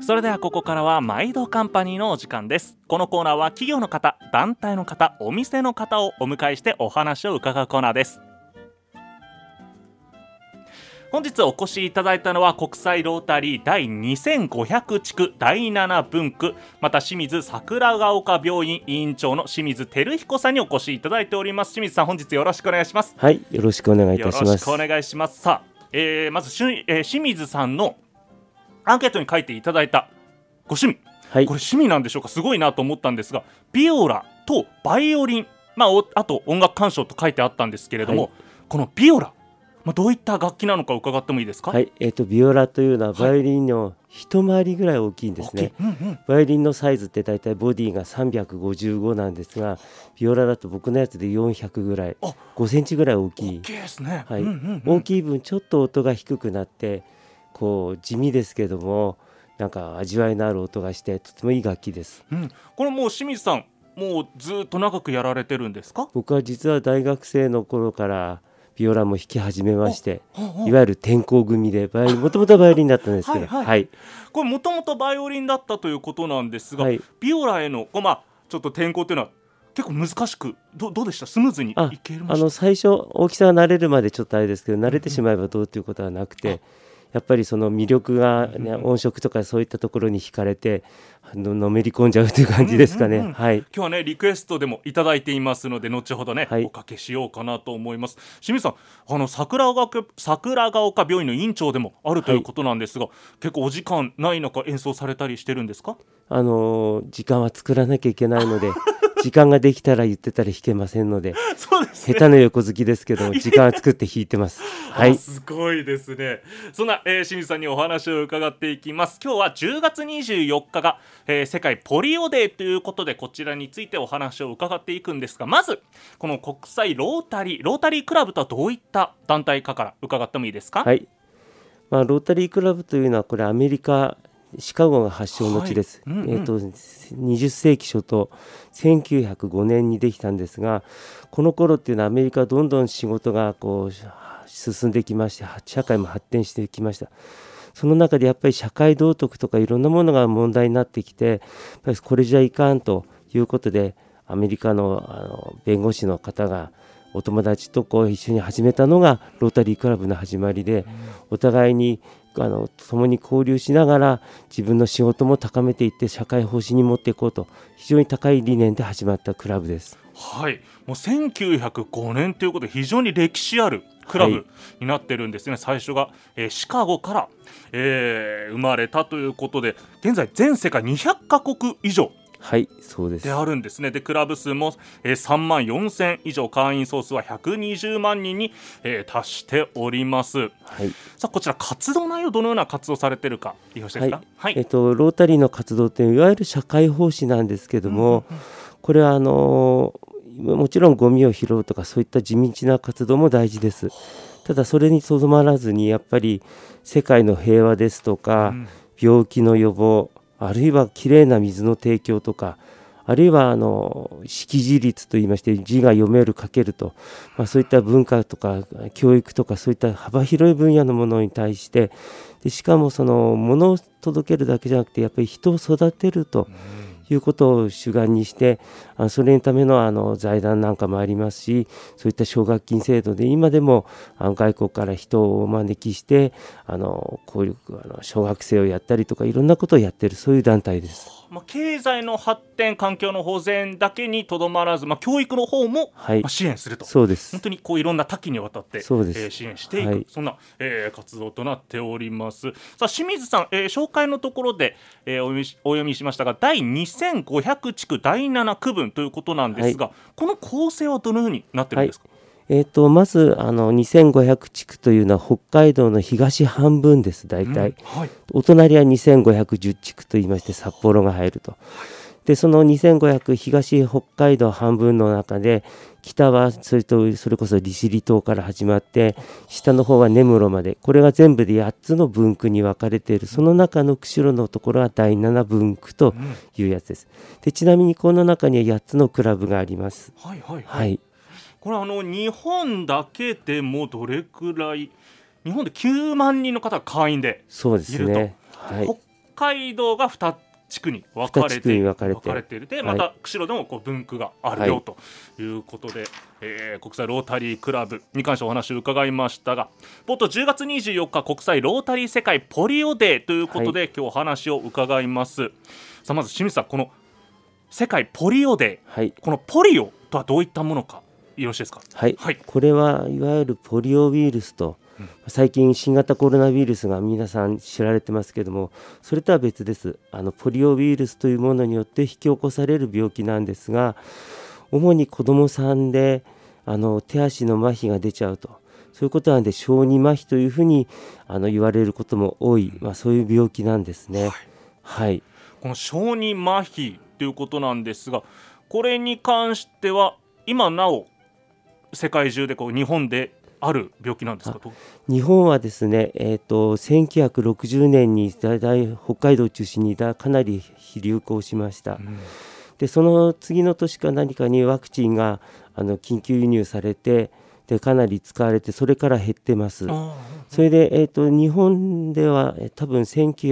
それではここからは毎度カンパニーのお時間です。このコーナーは企業の方、団体の方、お店の方をお迎えしてお話を伺うコーナーです。本日お越しいただいたのは国際ロータリー第2500地区第7分区、また清水桜ヶ丘病院委員長の清水照彦さんにお越しいただいております。清水さん、本日よろしくお願いします。 はい、よろしくお願いいたします。 よろしくお願いします。さあ、まず清水さんのアンケートに書いていただいたご趣味、 はい、 これ趣味なんでしょうか。すごいなと思ったんですが、ビオラとバイオリン、あと音楽鑑賞と書いてあったんですけれども、このビオラ、どういった楽器なのか伺ってもいいですか。 はい、ビオラというのはバイオリンの一回りぐらい大きいんですね。バイオリンのサイズってだいたいボディが355なんですが、ビオラだと僕のやつで400ぐらい、5センチぐらい大きい。 大きいですね。 はい、大きい分ちょっと音が低くなってこう地味ですけども、なんか味わいのある音がしてとてもいい楽器です。 これもう清水さん、もうずっと長くやられてるんですか。 僕は実は大学生の頃からビオラも弾き始めまして、いわゆる転校組でもともとバイオリンだったんですけど、これもともとバイオリンだったということなんですが、ビオラへのちょっと転校というのは結構難しく どうでした。スムーズにいけました。 最初大きさが慣れるまでちょっとあれですけど、慣れてしまえばどうということはなくて、やっぱりその魅力が、音色とかそういったところに惹かれてのめり込んじゃうという感じですかね。今日はねリクエストでもいただいていますので、後ほどね、おかけしようかなと思います。清水さん、桜ヶ丘病院の院長でもあるということなんですが、結構お時間ない中演奏されたりしてるんですか。 時間は作らなきゃいけないので時間ができたら言ってたら弾けませんのでそうですね、 下手な横好きですけど時間は作って弾いてます。 すごいですね。そんな、清水さんにお話を伺っていきます。今日は10月24日が、世界ポリオデーということで、こちらについてお話を伺っていくんですが、まずこの国際ロータリークラブとはどういった団体かから伺ってもいいですか。 ロータリークラブというのはこれアメリカシカゴが発祥の地です。20世紀初頭1905年にできたんですが、この頃っていうのはアメリカはどんどん仕事がこう進んできまして、社会も発展してきました。その中でやっぱり社会道徳とかいろんなものが問題になってきて、やっぱりこれじゃいかんということで、アメリカの弁護士の方がお友達と一緒に始めたのがロータリークラブの始まりで、お互いに共に交流しながら自分の仕事も高めていって社会奉仕に持っていこうと、非常に高い理念で始まったクラブです。 もう1905年ということで非常に歴史あるクラブになってるんですね。最初が、シカゴから、生まれたということで、現在全世界200カ国以上そうですであるんですね。でクラブ数も、3万4000以上、会員総数は120万人に、達しております。さあ、こちら活動内容、どのような活動されているかよろしいですか。 ロータリーの活動といういわゆる社会奉仕なんですけども、これはもちろんゴミを拾うとかそういった地道な活動も大事です。ただそれにとどまらずに、やっぱり世界の平和ですとか、病気の予防、あるいはきれいな水の提供とか、あるいは識字率といいまして、字が読める書けると、そういった文化とか教育とかそういった幅広い分野のものに対して、でしかもそのものを届けるだけじゃなくて、やっぱり人を育てるということを主眼にして、それのための財団なんかもありますし、そういった奨学金制度で今でも外国から人をお招きしてこういう小学生をやったりとか、いろんなことをやっている、そういう団体です。 経済の発展、環境の保全だけにとどまらず、教育の方も、支援すると。 そうです。 本当にいろんな多岐にわたって、支援していく、そんな、活動となっております。さあ、清水さん、紹介のところで、お読みしましたが、第2500地区第7区分ということなんですが、この構成はどのようになってるんですか。 まず2500地区というのは北海道の東半分です。大体、お隣は2510地区といいまして、札幌が入ると。でその2500東北海道半分の中で、北はそれこそ利尻島から始まって、下の方は根室まで、これが全部で8つの分区に分かれている。その中の釧路のところは第7分区というやつです。でちなみにこの中には8つのクラブがあります。 これ日本だけでもどれくらい、日本で9万人の方が会員でいると。 そうですね。 海道が2地区に分かれているで、また釧路でもこう分区があるよということで、国際ロータリークラブに関してお話を伺いましたが、冒頭10月24日国際ロータリー世界ポリオデーということで、今日お話を伺います。さあまず清水さん、この世界ポリオデー、このポリオとはどういったものかよろしいですか？ これはいわゆるポリオウイルスと、最近新型コロナウイルスが皆さん知られてますけども、それとは別です。ポリオウイルスというものによって引き起こされる病気なんですが、主に子どもさんで手足の麻痺が出ちゃうと、そういうことなんで小児麻痺というふうに言われることも多い、そういう病気なんですね。 この小児麻痺ということなんですが、これに関しては今なお世界中で日本である病気なんですか？ 日本はですね、1960年に北海道を中心にかなり流行しました。でその次の年か何かにワクチンが緊急輸入されて、でかなり使われて、それから減ってます。それで、日本では多分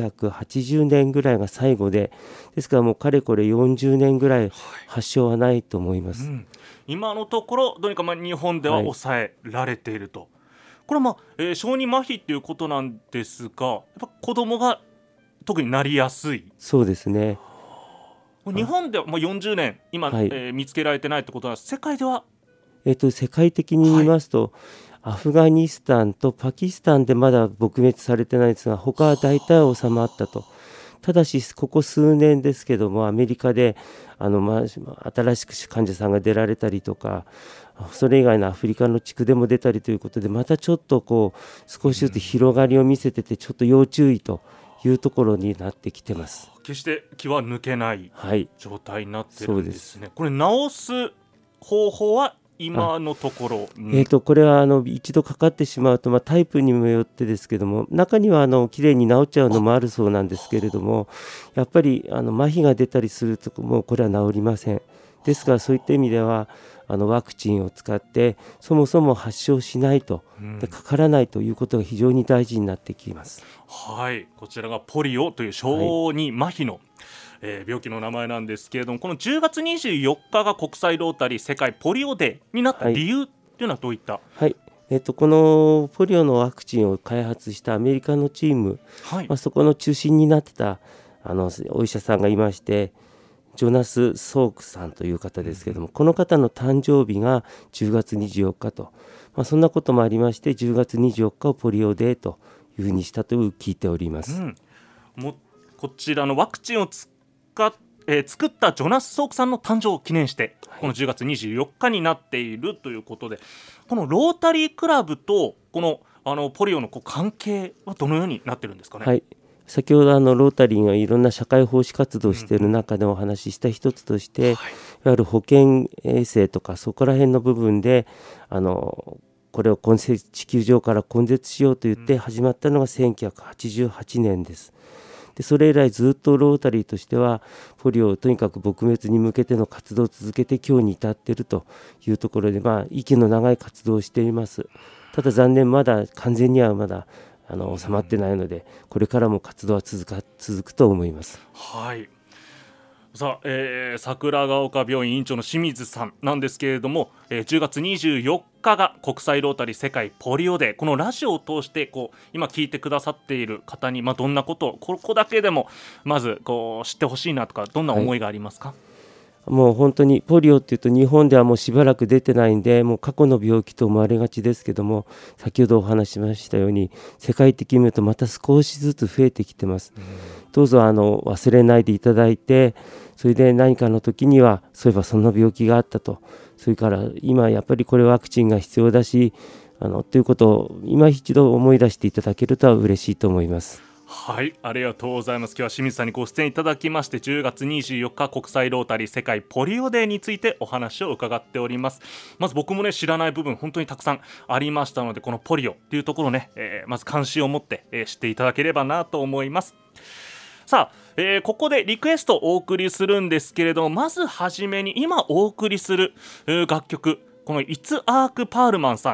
1980年ぐらいが最後ですからもうかれこれ40年ぐらい発症はないと思います。 今のところどうにか日本では抑えられていると。これは小児麻痺ということなんですが、やっぱ子どもが特になりやすい。 そうですね。 日本では40年今、見つけられてないってことなんです。世界では世界的に言いますと、アフガニスタンとパキスタンでまだ撲滅されてないですが、他は大体収まったと。ただしここ数年ですけども、アメリカで新しく患者さんが出られたりとか、それ以外のアフリカの地区でも出たりということで、またちょっと少しずつ広がりを見せてて、ちょっと要注意というところになってきてます。 決して気は抜けない状態になってるんですね。これ治す方法は今のところ、 これは一度かかってしまうと、タイプにもよってですけども、中にはきれいに治っちゃうのもあるそうなんですけれども、やっぱり麻痺が出たりするともうこれは治りません。ですからそういった意味ではワクチンを使ってそもそも発症しないと、でかからないということが非常に大事になってきます。 こちらがポリオという小児麻痺の、病気の名前なんですけれども、この10月24日が国際ロータリー世界ポリオデーになった理由というのはどういった？ このポリオのワクチンを開発したアメリカのチーム、そこの中心になってたお医者さんがいまして、ジョナス・ソークさんという方ですけども、この方の誕生日が10月24日と、そんなこともありまして、10月24日をポリオデーというふうにしたと聞いております。 こちらのワクチンを作ったジョナス・ソークさんの誕生を記念して、この10月24日になっているということで、このロータリークラブとこのポリオの関係はどのようになってるんですかね？ 先ほどロータリーがいろんな社会奉仕活動をしている中でお話しした一つとして、いわゆる保健衛生とかそこら辺の部分でこれを地球上から根絶しようと言って始まったのが1988年です。でそれ以来ずっとロータリーとしてはポリオをとにかく撲滅に向けての活動を続けて今日に至っているというところで、息の長い活動をしています。ただ残念、まだ完全にはまだ収まってないので、これからも活動は続くと思います。 さあ、桜ヶ丘病院院長の清水さんなんですけれども、10月24日が国際ロータリー世界ポリオデー、このラジオを通して今聞いてくださっている方に、どんなことをここだけでもまず知ってほしいなとか、どんな思いがありますか？ もう本当にポリオっていうと日本ではもうしばらく出てないんで、もう過去の病気と思われがちですけども、先ほどお話ししましたように世界的に見るとまた少しずつ増えてきてます。どうぞ忘れないでいただいて、それで何かの時にはそういえばそんな病気があったと、それから今やっぱりこれワクチンが必要だしということを今一度思い出していただけると嬉しいと思います。 ありがとうございます。今日は清水さんにご出演いただきまして、10月24日国際ロータリー世界ポリオデーについてお話を伺っております。まず僕もね、知らない部分本当にたくさんありましたので、このポリオというところね、まず関心を持って、知っていただければなと思います。さあ、ここでリクエストをお送りするんですけれども、まずはじめに今お送りする楽曲、このイツ・アーク・パールマンさんの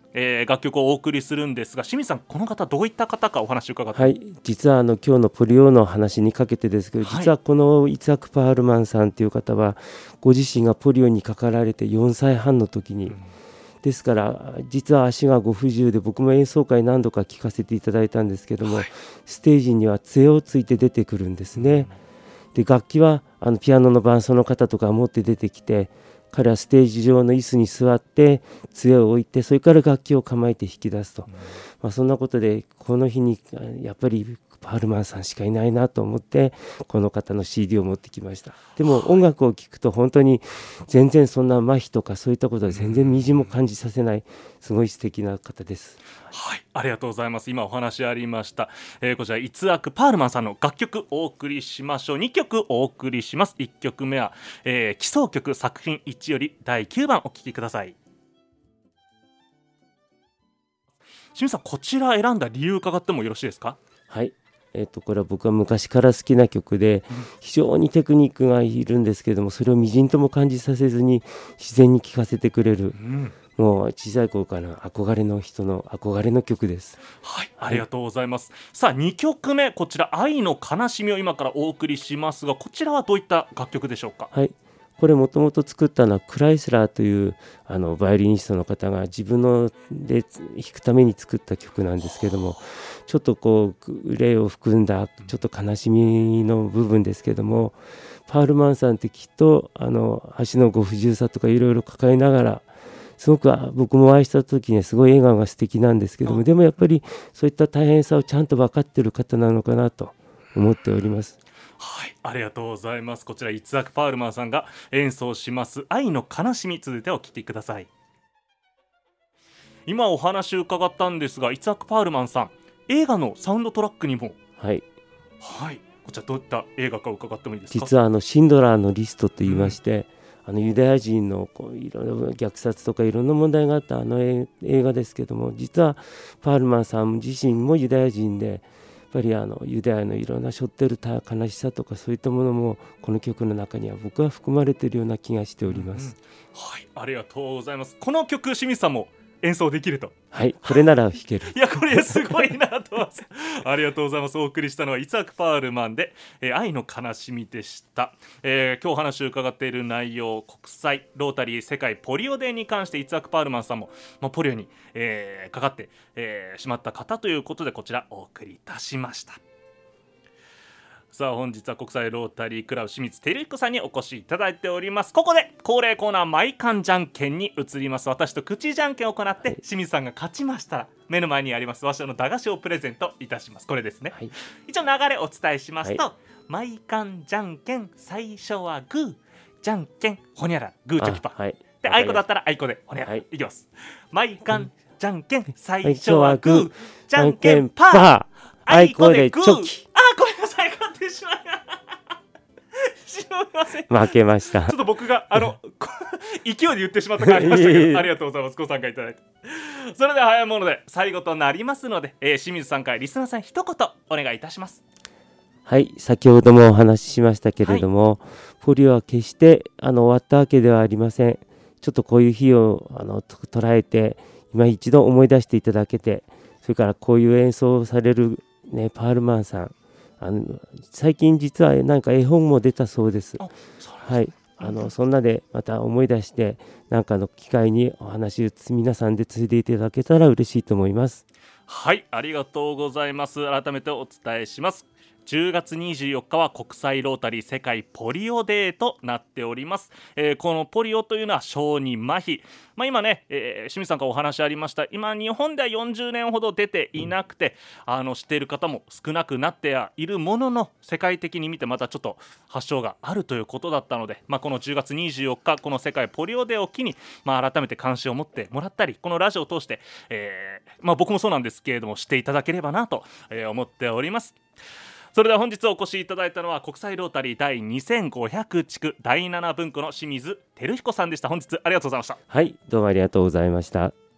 楽曲をお送りするんですが、清水さん、この方どういった方かお話を伺って。 はい、実は今日のポリオの話にかけてですけど、実はこのイツァク・パールマンさんという方はご自身がポリオにかかられて4歳半の時に、ですから実は足がご不自由で、僕も演奏会何度か聴かせていただいたんですけども、ステージには杖をついて出てくるんですね。で、楽器はピアノの伴奏の方とか持って出てきて、彼はステージ上の椅子に座って杖を置いて、それから楽器を構えて弾き出すと、そんなことでこの日にやっぱりパールマンさんしかいないなと思ってこの方の CD を持ってきました。でも音楽を聴くと本当に全然そんな麻痺とかそういったことは全然みじも感じさせない、すごい素敵な方です。 はい、ありがとうございます。今お話ありました、こちらイツアク・パールマンさんの楽曲お送りしましょう。2曲お送りします。1曲目は、基礎曲作品1より第9番お聴きください。清水さん、こちら選んだ理由伺ってもよろしいですか？ はい、これは僕は昔から好きな曲で、非常にテクニックがいるんですけれども、それをみじんとも感じさせずに自然に聴かせてくれる、もう小さい頃から憧れの人の憧れの曲です。 はい、ありがとうございます。さあ、2曲目、こちら愛の悲しみを今からお送りしますが、こちらはどういった楽曲でしょうか？ はい、これもともと作ったのはクライスラーというバイオリニストの方が自分ので弾くために作った曲なんですけども、ちょっとこう憂いを含んだちょっと悲しみの部分ですけども、パールマンさんってきっと足のご不自由さとかいろいろ抱えながら、すごく僕もお会いした時にはすごい笑顔が素敵なんですけども、でもやっぱりそういった大変さをちゃんと分かっている方なのかなと思っております。 はい、ありがとうございます。こちらイツアク・パールマンさんが演奏します愛の悲しみ、続いてお聴きください。今お話を伺ったんですが、イツアク・パールマンさん、映画のサウンドトラックにも、はい、こちらどういった映画か伺ってもいいですか？ 実はシンドラーのリストといいまして、ユダヤ人のいろいろ虐殺とかいろんな問題があった映画ですけども、実はパールマンさん自身もユダヤ人で、やっぱりユダヤのいろんな背負ってる悲しさとかそういったものもこの曲の中には僕は含まれているような気がしております。 はい、ありがとうございます。この曲、清水さんも演奏できると。 はい、これなら弾ける。 いや、これすごいなと思います。ありがとうございます。お送りしたのはイツアク・パールマンで、愛の悲しみでした。今日お話を伺っている内容、国際ロータリー世界ポリオデーに関してイツアク・パールマンさんも、ポリオに、かかって、しまった方ということで、こちらお送りいたしました。さあ、本日は国際ロータリークラブ清水照彦さんにお越しいただいております。ここで恒例コーナーマイカンじゃんけんに移ります。私と口じゃんけんを行って、清水さんが勝ちましたら目の前にあります和尚の駄菓子をプレゼントいたします。これですね、一応流れをお伝えしますと、マイカンじゃんけん、最初はグー、じゃんけんほにゃらグーチョキパー、であいこだったらあいこでほにゃら、いきます。マイカンじゃんけん、最初はグー、じゃんけんパー、あいこでグー。ごめんなさい、勝ってしまいません。 負けました。 ちょっと僕が勢いで言ってしまった感ありましたけどありがとうございます。ご参加いただいて。それでは早いもので最後となりますので、清水さんからリスナーさん一言お願いいたします。 はい、先ほどもお話ししましたけれども、ポリオは決して終わったわけではありません。ちょっとこういう日を捉えて今一度思い出していただけて、それからこういう演奏をされるパールマンさん、最近実はなんか絵本も出たそうです。はい、そんなでまた思い出してなんかの機会にお話を皆さんで継いでいただけたら嬉しいと思います。 はい、ありがとうございます。改めてお伝えします。10月24日は国際ロータリー世界ポリオデーとなっております。このポリオというのは小児麻痺、今ね、清水さんからお話ありました、今日本では40年ほど出ていなくて、知っている方も少なくなってはいるものの、世界的に見てまたちょっと発症があるということだったので、この10月24日この世界ポリオデーを機に、改めて関心を持ってもらったり、このラジオを通して、僕もそうなんですけれどもしていただければなと、思っております。それでは本日お越しいただいたのは国際ロータリー第2500地区第7分庫の清水照彦さんでした。本日ありがとうございました。 はい、どうもありがとうございました。